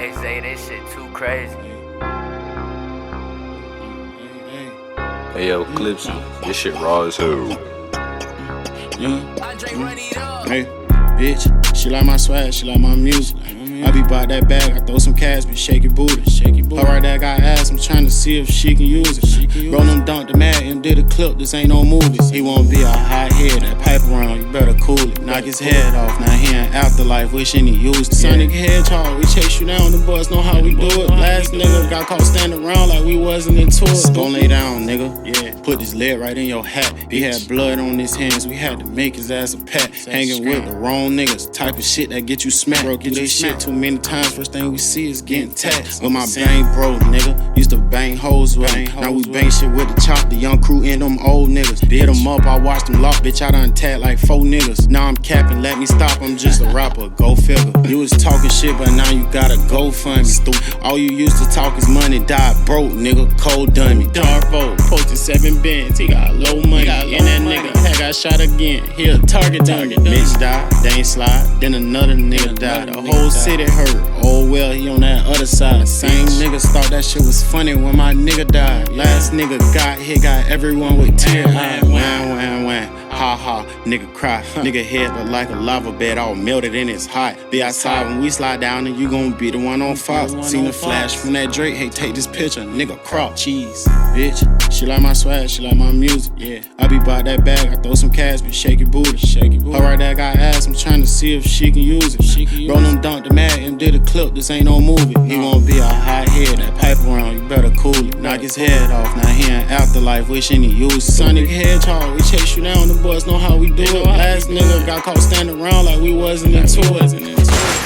Hey, Zay, this shit too crazy. Hey yo, Clipsy, this shit raw as hell. Hey, bitch, she like my swag, she like my music. I be bout that bag, I throw some cash, but shake your booty. Her right there got ass, I'm tryna see if she can use it. Roll them dunk the mag and did a clip, this ain't no movies. He wanna be a hot head, that pipe around, you better cool it. Knock his head off, now he in afterlife, wishing he used it. Sonic Hedgehog, we chase you down, the boys know how we do it. Last nigga got caught standing around like we wasn't into it. Don't lay down, nigga. Put his leg right in your hat. He had blood on his hands, we had to make his ass a pat. Hanging with the wrong niggas, type of shit that get you smacked. Bro, do this shit too many times, first thing we see is getting taxed. With my bang bro, nigga, used to bang hoes with him. Now we bang shit with the chop, the young crew and them old niggas. Hit them up, I watched them lock, bitch, I done tagged like 4 niggas. Now I'm capping, let me stop, I'm just a rapper, go figure. You was talking shit, but now you gotta go fund me. Stupid. All you used to talk is money, died broke, nigga, cold dummy. Darvo, posted 7 bins, he got low money. And that nigga had got shot again, he a target dummy. Bitch died, they ain't slide, then another nigga died. The whole city hurt, oh well, he on that other side. Same niggas thought that shit was funny when my nigga died. Last nigga got hit, got everyone with tears. Wham, ha ha, nigga cry. Nigga head look like a lava bed, all melted and it's hot. Be outside when we slide down and you gon' be the one on Fox. Seen the flash from that Drake, hey, take this picture, nigga crop cheese. Bitch, she like my swag, she like my music. I be bout that bag, I throw some cash, but shake your booty. Her right there got ass, I'm tryna see if she can use it. Roll them dunk the mag and did a clip, this ain't no movie. He wanna be a hot head, that pipe around, you better cool it. Knock his head off, now he in afterlife, wishing he used it. Sonic Hedgehog, we chase you down, the boys know how we do it. Last nigga got caught standing around like we wasn't into it.